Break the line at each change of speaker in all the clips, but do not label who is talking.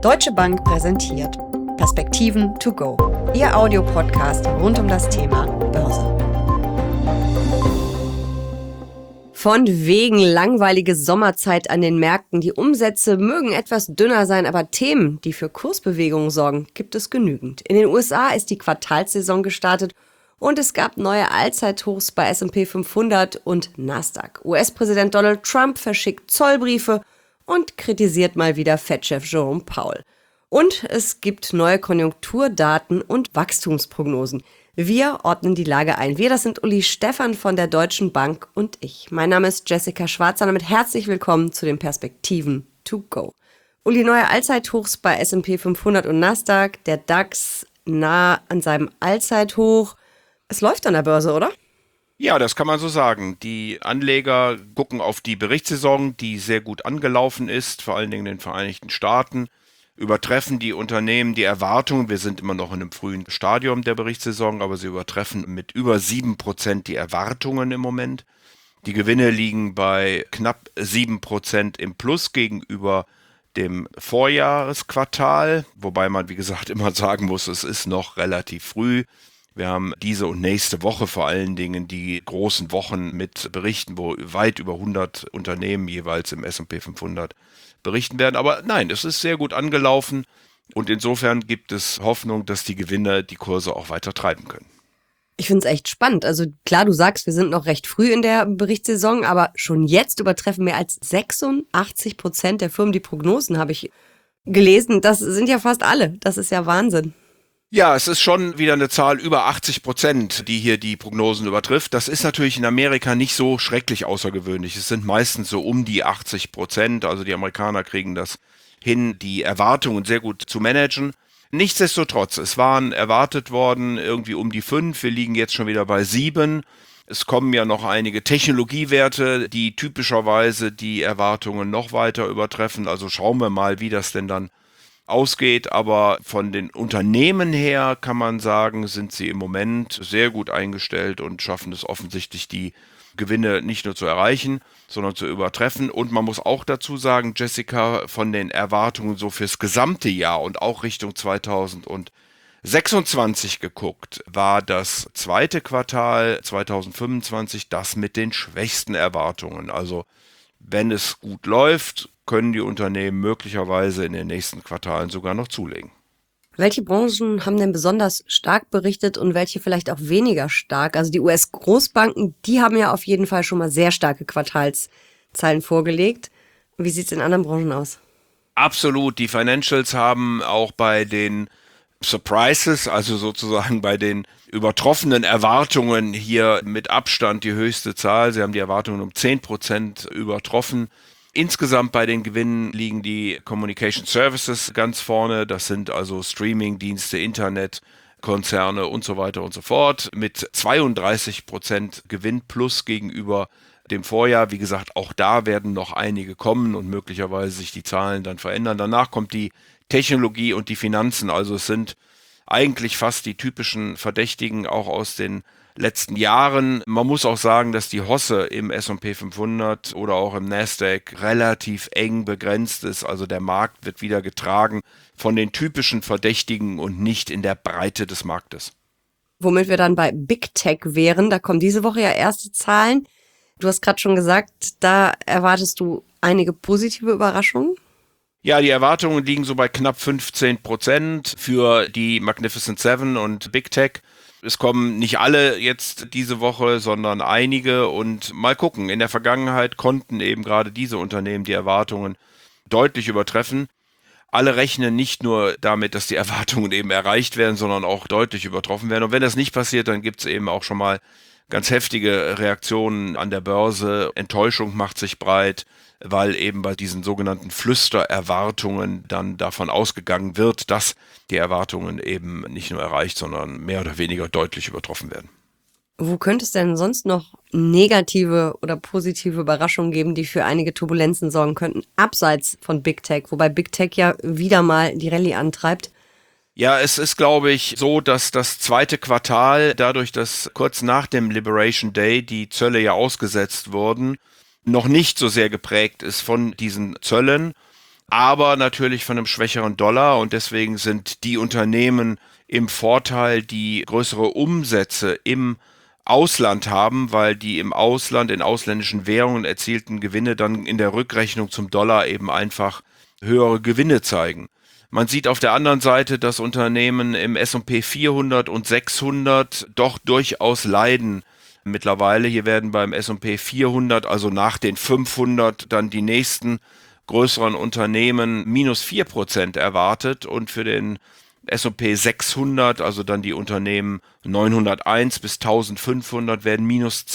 Deutsche Bank präsentiert Perspektiven to go, Ihr Audiopodcast rund um das Thema Börse. Von wegen langweilige Sommerzeit an den Märkten. Die Umsätze mögen etwas dünner sein, aber Themen, die für Kursbewegungen sorgen, gibt es genügend. In den USA ist die Quartalssaison gestartet und es gab neue Allzeithochs bei S&P 500 und Nasdaq. US-Präsident Donald Trump verschickt Zollbriefe und kritisiert mal wieder Fed-Chef Jerome Powell. Und es gibt neue Konjunkturdaten und Wachstumsprognosen. Wir ordnen die Lage ein. Wir, das sind Uli Stephan von der Deutschen Bank und ich. Mein Name ist Jessica Schwarzer und damit herzlich willkommen zu den Perspektiven to go. Uli, neue Allzeithochs bei S&P 500 und Nasdaq, der DAX nah an seinem Allzeithoch. Es läuft an der Börse, oder?
Ja, das kann man so sagen. Die Anleger gucken auf die Berichtssaison, die sehr gut angelaufen ist, vor allen Dingen in den Vereinigten Staaten. Übertreffen die Unternehmen die Erwartungen. Wir sind immer noch in einem frühen Stadium der Berichtssaison, aber sie übertreffen mit über 7% die Erwartungen im Moment. Die Gewinne liegen bei knapp 7% im Plus gegenüber dem Vorjahresquartal, wobei man, wie gesagt, immer sagen muss, es ist noch relativ früh. Wir haben diese und nächste Woche vor allen Dingen die großen Wochen mit Berichten, wo weit über 100 Unternehmen jeweils im S&P 500 berichten werden. Aber nein, es ist sehr gut angelaufen und insofern gibt es Hoffnung, dass die Gewinne die Kurse auch weiter treiben können.
Ich finde es echt spannend. Also klar, du sagst, wir sind noch recht früh in der Berichtssaison, aber schon jetzt übertreffen mehr als 86% der Firmen die Prognosen, habe ich gelesen. Das sind ja fast alle. Das ist ja Wahnsinn.
Ja, es ist schon wieder eine Zahl über 80%, die hier die Prognosen übertrifft. Das ist natürlich in Amerika nicht so schrecklich außergewöhnlich. Es sind meistens so um die 80%. Also die Amerikaner kriegen das hin, die Erwartungen sehr gut zu managen. Nichtsdestotrotz, es waren erwartet worden irgendwie um die 5. Wir liegen jetzt schon wieder bei 7. Es kommen ja noch einige Technologiewerte, die typischerweise die Erwartungen noch weiter übertreffen. Also schauen wir mal, wie das denn dann ausgeht, aber von den Unternehmen her kann man sagen, sind sie im Moment sehr gut eingestellt und schaffen es offensichtlich, die Gewinne nicht nur zu erreichen, sondern zu übertreffen. Und man muss auch dazu sagen, Jessica, von den Erwartungen so fürs gesamte Jahr und auch Richtung 2026 geguckt, war das zweite Quartal 2025 das mit den schwächsten Erwartungen. Also wenn es gut läuft, können die Unternehmen möglicherweise in den nächsten Quartalen sogar noch zulegen.
Welche Branchen haben denn besonders stark berichtet und welche vielleicht auch weniger stark? Also die US-Großbanken, die haben ja auf jeden Fall schon mal sehr starke Quartalszahlen vorgelegt. Wie sieht es in anderen Branchen aus?
Absolut, die Financials haben auch bei den Surprises, also sozusagen bei den übertroffenen Erwartungen hier mit Abstand die höchste Zahl. Sie haben die Erwartungen um 10% übertroffen. Insgesamt bei den Gewinnen liegen die Communication Services ganz vorne. Das sind also Streaming-Dienste, Internetkonzerne und so weiter und so fort. Mit 32% Gewinn plus gegenüber dem Vorjahr. Wie gesagt, auch da werden noch einige kommen und möglicherweise sich die Zahlen dann verändern. Danach kommt die Technologie und die Finanzen. Also es sind eigentlich fast die typischen Verdächtigen auch aus den letzten Jahren. Man muss auch sagen, dass die Hosse im S&P 500 oder auch im Nasdaq relativ eng begrenzt ist. Also der Markt wird wieder getragen von den typischen Verdächtigen und nicht in der Breite des Marktes.
Womit wir dann bei Big Tech wären, da kommen diese Woche ja erste Zahlen. Du hast gerade schon gesagt, da erwartest du einige positive Überraschungen.
Ja, die Erwartungen liegen so bei knapp 15% für die Magnificent Seven und Big Tech. Es kommen nicht alle jetzt diese Woche, sondern einige und mal gucken. In der Vergangenheit konnten eben gerade diese Unternehmen die Erwartungen deutlich übertreffen. Alle rechnen nicht nur damit, dass die Erwartungen eben erreicht werden, sondern auch deutlich übertroffen werden. Und wenn das nicht passiert, dann gibt es eben auch schon mal ganz heftige Reaktionen an der Börse. Enttäuschung macht sich breit, weil eben bei diesen sogenannten Flüstererwartungen dann davon ausgegangen wird, dass die Erwartungen eben nicht nur erreicht, sondern mehr oder weniger deutlich übertroffen werden.
Wo könnte es denn sonst noch negative oder positive Überraschungen geben, die für einige Turbulenzen sorgen könnten, abseits von Big Tech, wobei Big Tech ja wieder mal die Rallye antreibt?
Ja, es ist, glaube ich, so, dass das zweite Quartal, dadurch, dass kurz nach dem Liberation Day die Zölle ja ausgesetzt wurden, noch nicht so sehr geprägt ist von diesen Zöllen. aber natürlich von einem schwächeren Dollar, und deswegen sind die Unternehmen im Vorteil, die größere Umsätze im Ausland haben, weil die im Ausland in ausländischen Währungen erzielten Gewinne dann in der Rückrechnung zum Dollar eben einfach höhere Gewinne zeigen. Man sieht auf der anderen Seite, dass Unternehmen im S&P 400 und 600 doch durchaus leiden mittlerweile. Hier werden beim S&P 400, also nach den 500, dann die nächsten größeren Unternehmen -4% erwartet, und für den S&P 600, also dann die Unternehmen 901 bis 1500, werden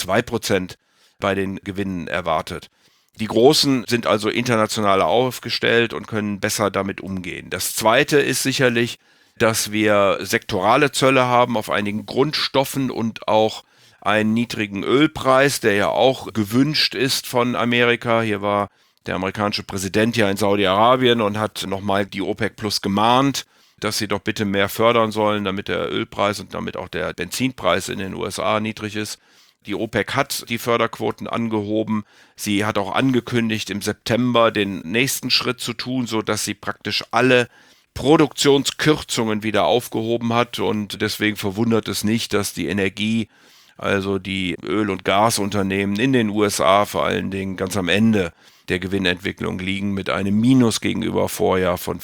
-2% bei den Gewinnen erwartet. Die Großen sind also international aufgestellt und können besser damit umgehen. Das Zweite ist sicherlich, dass wir sektorale Zölle haben auf einigen Grundstoffen und auch einen niedrigen Ölpreis, der ja auch gewünscht ist von Amerika. Hier war der amerikanische Präsident ja in Saudi-Arabien und hat nochmal die OPEC Plus gemahnt, dass sie doch bitte mehr fördern sollen, damit der Ölpreis und damit auch der Benzinpreis in den USA niedrig ist. Die OPEC hat die Förderquoten angehoben. Sie hat auch angekündigt, im September den nächsten Schritt zu tun, sodass sie praktisch alle Produktionskürzungen wieder aufgehoben hat. Und deswegen verwundert es nicht, dass die Energie, also die Öl- und Gasunternehmen in den USA vor allen Dingen ganz am Ende der Gewinnentwicklung liegen, mit einem Minus gegenüber Vorjahr von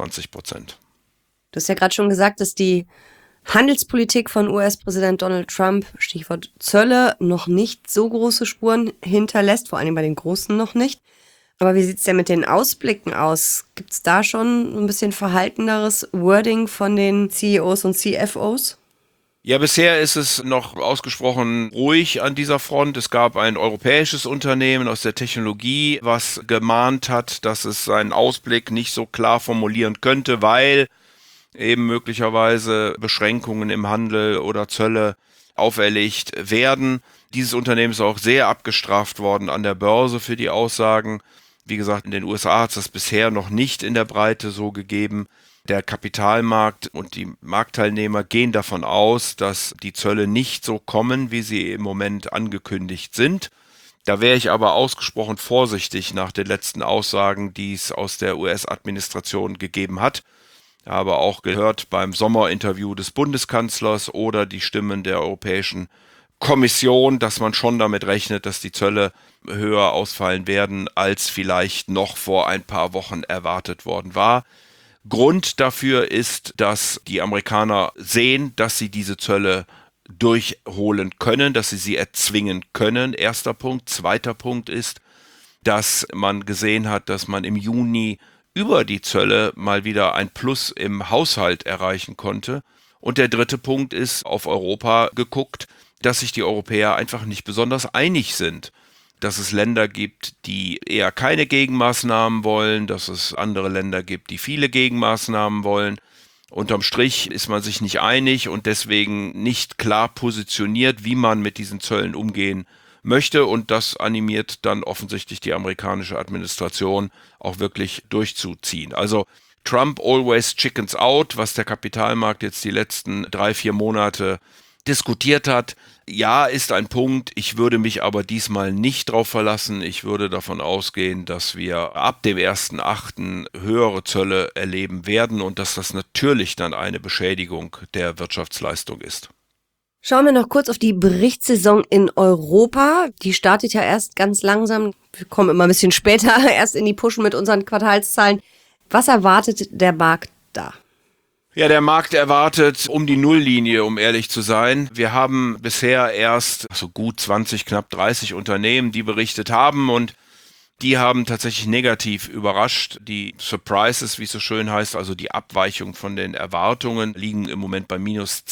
24%.
Du hast ja gerade schon gesagt, dass die Handelspolitik von US-Präsident Donald Trump, Stichwort Zölle, noch nicht so große Spuren hinterlässt, vor allem bei den Großen noch nicht. Aber wie sieht es denn mit den Ausblicken aus? Gibt es da schon ein bisschen verhalteneres Wording von den CEOs und CFOs?
Ja, bisher ist es noch ausgesprochen ruhig an dieser Front. Es gab ein europäisches Unternehmen aus der Technologie, was gemahnt hat, dass es seinen Ausblick nicht so klar formulieren könnte, weil eben möglicherweise Beschränkungen im Handel oder Zölle auferlegt werden. Dieses Unternehmen ist auch sehr abgestraft worden an der Börse für die Aussagen. Wie gesagt, in den USA hat es das bisher noch nicht in der Breite so gegeben. Der Kapitalmarkt und die Marktteilnehmer gehen davon aus, dass die Zölle nicht so kommen, wie sie im Moment angekündigt sind. Da wäre ich aber ausgesprochen vorsichtig nach den letzten Aussagen, die es aus der US-Administration gegeben hat. Ich habe auch gehört beim Sommerinterview des Bundeskanzlers oder die Stimmen der Europäischen Kommission, dass man schon damit rechnet, dass die Zölle höher ausfallen werden, als vielleicht noch vor ein paar Wochen erwartet worden war. Grund dafür ist, dass die Amerikaner sehen, dass sie diese Zölle durchholen können, dass sie erzwingen können. Erster Punkt. Zweiter Punkt ist, dass man gesehen hat, dass man im Juni über die Zölle mal wieder ein Plus im Haushalt erreichen konnte. Und der dritte Punkt ist, auf Europa geguckt, dass sich die Europäer einfach nicht besonders einig sind. Dass es Länder gibt, die eher keine Gegenmaßnahmen wollen, dass es andere Länder gibt, die viele Gegenmaßnahmen wollen. Unterm Strich ist man sich nicht einig und deswegen nicht klar positioniert, wie man mit diesen Zöllen umgehen möchte, und das animiert dann offensichtlich die amerikanische Administration auch wirklich durchzuziehen. Also Trump always chickens out, was der Kapitalmarkt jetzt die letzten 3-4 Monate diskutiert hat. Ja, ist ein Punkt. Ich würde mich aber diesmal nicht drauf verlassen. Ich würde davon ausgehen, dass wir ab dem 1.8. höhere Zölle erleben werden und dass das natürlich dann eine Beschädigung der Wirtschaftsleistung ist.
Schauen wir noch kurz auf die Berichtssaison in Europa. Die startet ja erst ganz langsam. Wir kommen immer ein bisschen später erst in die Pushen mit unseren Quartalszahlen. Was erwartet der Markt da?
Ja, der Markt erwartet um die Nulllinie, um ehrlich zu sein. Wir haben bisher erst so gut 20, knapp 30 Unternehmen, die berichtet haben, und die haben tatsächlich negativ überrascht. Die Surprises, wie es so schön heißt, also die Abweichung von den Erwartungen, liegen im Moment bei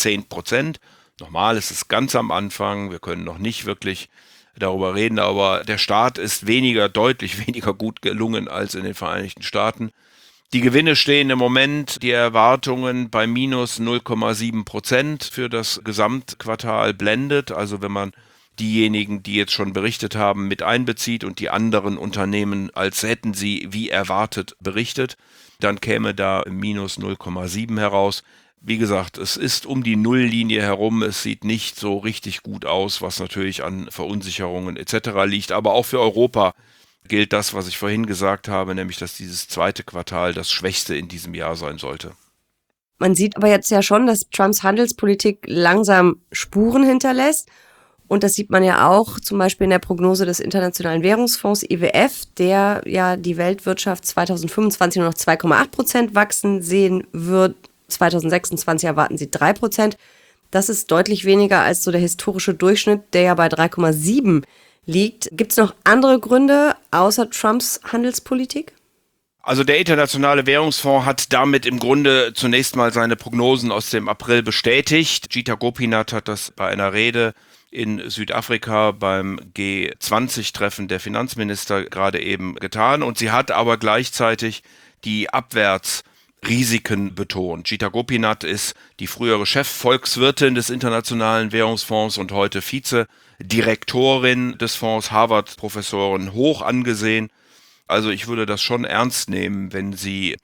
-10%. Nochmal, es ist ganz am Anfang, wir können noch nicht wirklich darüber reden, aber der Start ist deutlich weniger gut gelungen als in den Vereinigten Staaten. Die Gewinne stehen im Moment, die Erwartungen, bei -0,7% für das Gesamtquartal blended. Also wenn man diejenigen, die jetzt schon berichtet haben, mit einbezieht und die anderen Unternehmen, als hätten sie wie erwartet berichtet, dann käme da -0,7 heraus. Wie gesagt, es ist um die Nulllinie herum, es sieht nicht so richtig gut aus, was natürlich an Verunsicherungen etc. liegt, aber auch für Europa gilt das, was ich vorhin gesagt habe, nämlich dass dieses zweite Quartal das schwächste in diesem Jahr sein sollte.
Man sieht aber jetzt ja schon, dass Trumps Handelspolitik langsam Spuren hinterlässt. Und das sieht man ja auch zum Beispiel in der Prognose des Internationalen Währungsfonds IWF, der ja die Weltwirtschaft 2025 nur noch 2,8% wachsen sehen wird. 2026 erwarten sie 3%. Das ist deutlich weniger als so der historische Durchschnitt, der ja bei 3,7 liegt. Gibt es noch andere Gründe außer Trumps Handelspolitik?
Also der Internationale Währungsfonds hat damit im Grunde zunächst mal seine Prognosen aus dem April bestätigt. Gita Gopinath hat das bei einer Rede in Südafrika beim G20-Treffen der Finanzminister gerade eben getan. Und sie hat aber gleichzeitig die Abwärtsrisiken betont. Gita Gopinath ist die frühere Chefvolkswirtin des Internationalen Währungsfonds und heute Vizedirektorin des Fonds, Harvard-Professorin, hoch angesehen. Also ich würde das schon ernst nehmen, wenn sie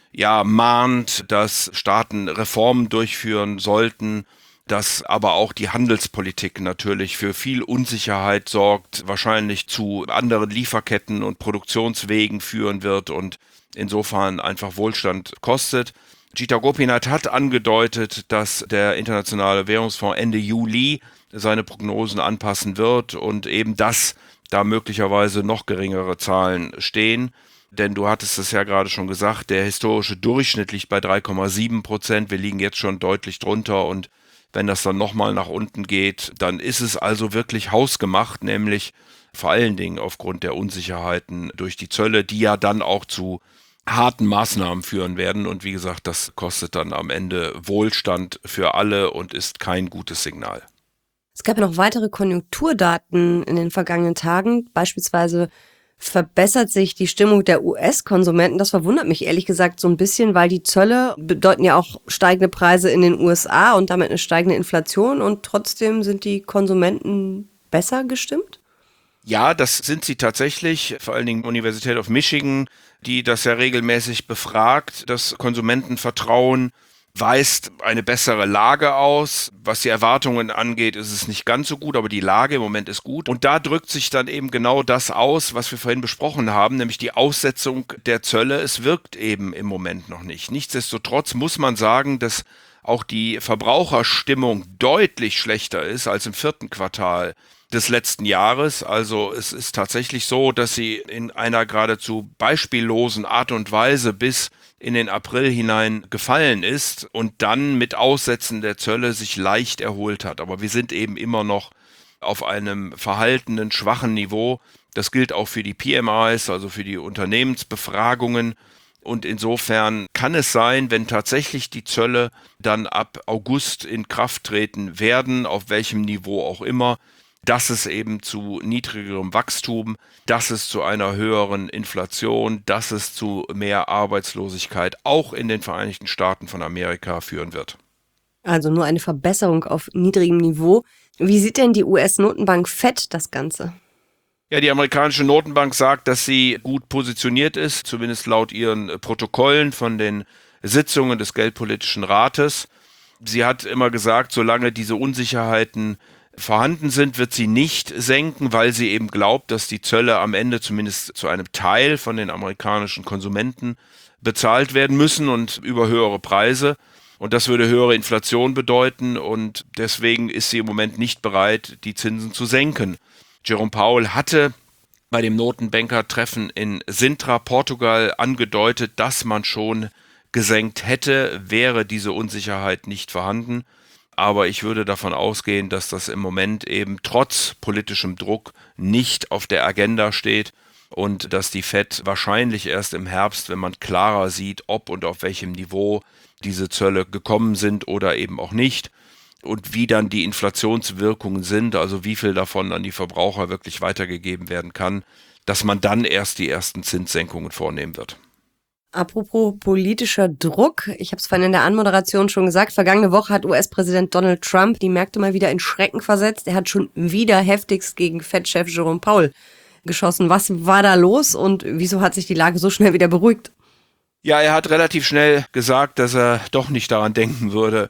mahnt, dass Staaten Reformen durchführen sollten, dass aber auch die Handelspolitik natürlich für viel Unsicherheit sorgt, wahrscheinlich zu anderen Lieferketten und Produktionswegen führen wird und insofern einfach Wohlstand kostet. Gita Gopinath hat angedeutet, dass der Internationale Währungsfonds Ende Juli seine Prognosen anpassen wird und eben das da möglicherweise noch geringere Zahlen stehen. Denn du hattest es ja gerade schon gesagt, der historische Durchschnitt liegt bei 3,7%. Wir liegen jetzt schon deutlich drunter und wenn das dann nochmal nach unten geht, dann ist es also wirklich hausgemacht, nämlich vor allen Dingen aufgrund der Unsicherheiten durch die Zölle, die ja dann auch zu harten Maßnahmen führen werden. Und wie gesagt, das kostet dann am Ende Wohlstand für alle und ist kein gutes Signal.
Es gab ja noch weitere Konjunkturdaten in den vergangenen Tagen. Beispielsweise verbessert sich die Stimmung der US-Konsumenten. Das verwundert mich ehrlich gesagt so ein bisschen, weil die Zölle bedeuten ja auch steigende Preise in den USA und damit eine steigende Inflation. Und trotzdem sind die Konsumenten besser gestimmt?
Ja, das sind sie tatsächlich, vor allen Dingen Universität of Michigan, die das ja regelmäßig befragt. Das Konsumentenvertrauen weist eine bessere Lage aus. Was die Erwartungen angeht, ist es nicht ganz so gut, aber die Lage im Moment ist gut. Und da drückt sich dann eben genau das aus, was wir vorhin besprochen haben, nämlich die Aussetzung der Zölle. Es wirkt eben im Moment noch nicht. Nichtsdestotrotz muss man sagen, dass auch die Verbraucherstimmung deutlich schlechter ist als im vierten Quartal des letzten Jahres. Also es ist tatsächlich so, dass sie in einer geradezu beispiellosen Art und Weise bis in den April hinein gefallen ist und dann mit Aussetzen der Zölle sich leicht erholt hat. Aber wir sind eben immer noch auf einem verhaltenen, schwachen Niveau. Das gilt auch für die PMIs, also für die Unternehmensbefragungen. Und insofern kann es sein, wenn tatsächlich die Zölle dann ab August in Kraft treten werden, auf welchem Niveau auch immer, dass es eben zu niedrigerem Wachstum, dass es zu einer höheren Inflation, dass es zu mehr Arbeitslosigkeit auch in den Vereinigten Staaten von Amerika führen wird.
Also nur eine Verbesserung auf niedrigem Niveau. Wie sieht denn die US-Notenbank Fed das Ganze?
Ja, die amerikanische Notenbank sagt, dass sie gut positioniert ist, zumindest laut ihren Protokollen von den Sitzungen des Geldpolitischen Rates. Sie hat immer gesagt, solange diese Unsicherheiten vorhanden sind, wird sie nicht senken, weil sie eben glaubt, dass die Zölle am Ende zumindest zu einem Teil von den amerikanischen Konsumenten bezahlt werden müssen und über höhere Preise. Und das würde höhere Inflation bedeuten und deswegen ist sie im Moment nicht bereit, die Zinsen zu senken. Jerome Powell hatte bei dem Notenbanker-Treffen in Sintra, Portugal, angedeutet, dass man schon gesenkt hätte, wäre diese Unsicherheit nicht vorhanden. Aber ich würde davon ausgehen, dass das im Moment eben trotz politischem Druck nicht auf der Agenda steht und dass die Fed wahrscheinlich erst im Herbst, wenn man klarer sieht, ob und auf welchem Niveau diese Zölle gekommen sind oder eben auch nicht und wie dann die Inflationswirkungen sind, also wie viel davon an die Verbraucher wirklich weitergegeben werden kann, dass man dann erst die ersten Zinssenkungen vornehmen wird.
Apropos politischer Druck, ich habe es vorhin in der Anmoderation schon gesagt, vergangene Woche hat US-Präsident Donald Trump die Märkte mal wieder in Schrecken versetzt. Er hat schon wieder heftigst gegen Fed-Chef Jerome Powell geschossen. Was war da los und wieso hat sich die Lage so schnell wieder beruhigt?
Ja, er hat relativ schnell gesagt, dass er doch nicht daran denken würde,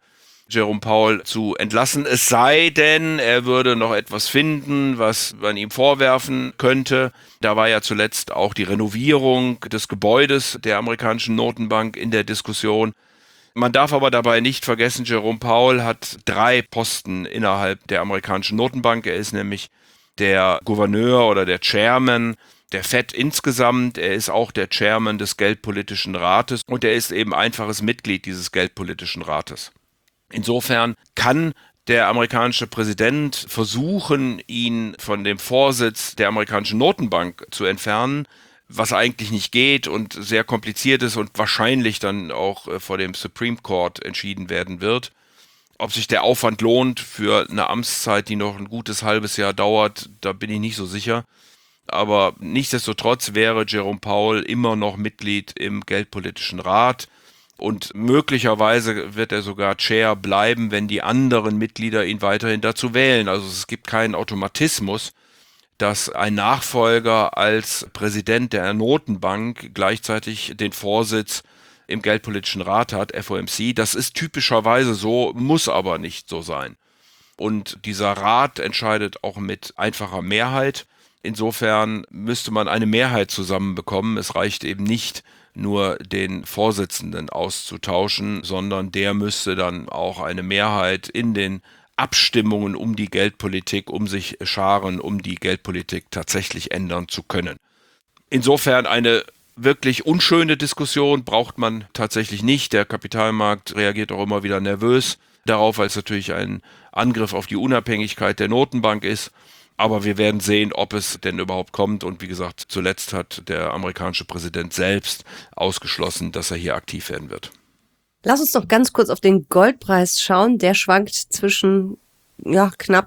Jerome Powell zu entlassen. Es sei denn, er würde noch etwas finden, was man ihm vorwerfen könnte. Da war ja zuletzt auch die Renovierung des Gebäudes der amerikanischen Notenbank in der Diskussion. Man darf aber dabei nicht vergessen, Jerome Powell hat 3 Posten innerhalb der amerikanischen Notenbank. Er ist nämlich der Gouverneur oder der Chairman der Fed insgesamt. Er ist auch der Chairman des Geldpolitischen Rates und er ist eben einfaches Mitglied dieses Geldpolitischen Rates. Insofern kann der amerikanische Präsident versuchen, ihn von dem Vorsitz der amerikanischen Notenbank zu entfernen, was eigentlich nicht geht und sehr kompliziert ist und wahrscheinlich dann auch vor dem Supreme Court entschieden werden wird. Ob sich der Aufwand lohnt für eine Amtszeit, die noch ein gutes halbes Jahr dauert, da bin ich nicht so sicher. Aber nichtsdestotrotz wäre Jerome Powell immer noch Mitglied im Geldpolitischen Rat. Und möglicherweise wird er sogar Chair bleiben, wenn die anderen Mitglieder ihn weiterhin dazu wählen. Also es gibt keinen Automatismus, dass ein Nachfolger als Präsident der Notenbank gleichzeitig den Vorsitz im Geldpolitischen Rat hat, FOMC. Das ist typischerweise so, muss aber nicht so sein. Und dieser Rat entscheidet auch mit einfacher Mehrheit. Insofern müsste man eine Mehrheit zusammenbekommen. Es reicht eben nicht, nur den Vorsitzenden auszutauschen, sondern der müsste dann auch eine Mehrheit in den Abstimmungen um die Geldpolitik um sich scharen, um die Geldpolitik tatsächlich ändern zu können. Insofern eine wirklich unschöne Diskussion braucht man tatsächlich nicht. Der Kapitalmarkt reagiert auch immer wieder nervös darauf, weil es natürlich ein Angriff auf die Unabhängigkeit der Notenbank ist. Aber wir werden sehen, ob es denn überhaupt kommt. Und wie gesagt, zuletzt hat der amerikanische Präsident selbst ausgeschlossen, dass er hier aktiv werden wird.
Lass uns doch ganz kurz auf den Goldpreis schauen. Der schwankt zwischen knapp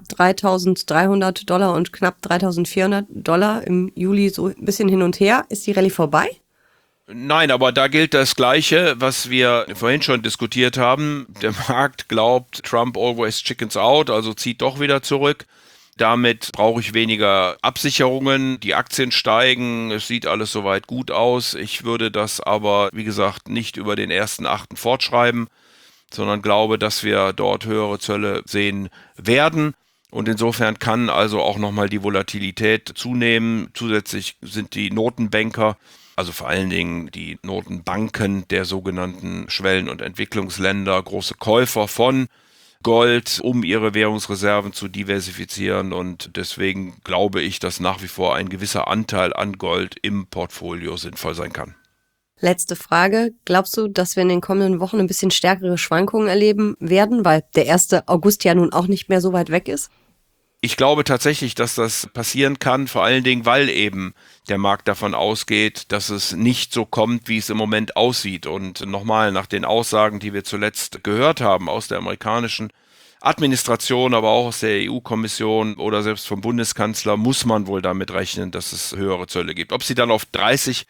$3.300 und knapp $3.400 im Juli, so ein bisschen hin und her. Ist die Rallye vorbei?
Nein, aber da gilt das Gleiche, was wir vorhin schon diskutiert haben. Der Markt glaubt, Trump always chickens out, also zieht doch wieder zurück. Damit brauche ich weniger Absicherungen, die Aktien steigen, es sieht alles soweit gut aus. Ich würde das aber, wie gesagt, nicht über den 1.8. fortschreiben, sondern glaube, dass wir dort höhere Zölle sehen werden. Und insofern kann also auch nochmal die Volatilität zunehmen. Zusätzlich sind die Notenbanker, also vor allen Dingen die Notenbanken der sogenannten Schwellen- und Entwicklungsländer, große Käufer von Gold, um ihre Währungsreserven zu diversifizieren, und deswegen glaube ich, dass nach wie vor ein gewisser Anteil an Gold im Portfolio sinnvoll sein kann.
Letzte Frage. Glaubst du, dass wir in den kommenden Wochen ein bisschen stärkere Schwankungen erleben werden, weil der 1. August ja nun auch nicht mehr so weit weg ist?
Ich glaube tatsächlich, dass das passieren kann, vor allen Dingen, weil eben der Markt davon ausgeht, dass es nicht so kommt, wie es im Moment aussieht. Und nochmal, nach den Aussagen, die wir zuletzt gehört haben aus der amerikanischen Administration, aber auch aus der EU-Kommission oder selbst vom Bundeskanzler, muss man wohl damit rechnen, dass es höhere Zölle gibt. Ob sie dann auf 30%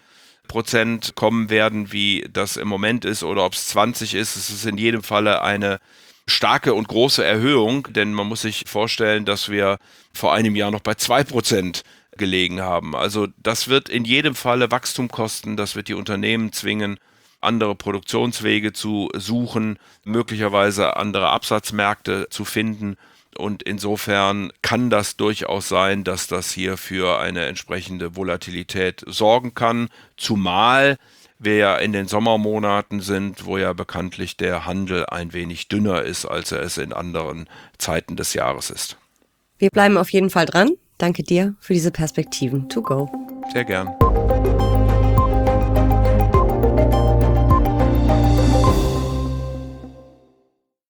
kommen werden, wie das im Moment ist, oder ob es 20 ist, es ist in jedem Falle eine starke und große Erhöhung, denn man muss sich vorstellen, dass wir vor einem Jahr noch bei 2% gelegen haben. Also das wird in jedem Falle Wachstum kosten, das wird die Unternehmen zwingen, andere Produktionswege zu suchen, möglicherweise andere Absatzmärkte zu finden, und insofern kann das durchaus sein, dass das hier für eine entsprechende Volatilität sorgen kann, zumal wir ja in den Sommermonaten sind, wo ja bekanntlich der Handel ein wenig dünner ist, als er es in anderen Zeiten des Jahres ist.
Wir bleiben auf jeden Fall dran. Danke dir für diese Perspektiven. To go.
Sehr gern.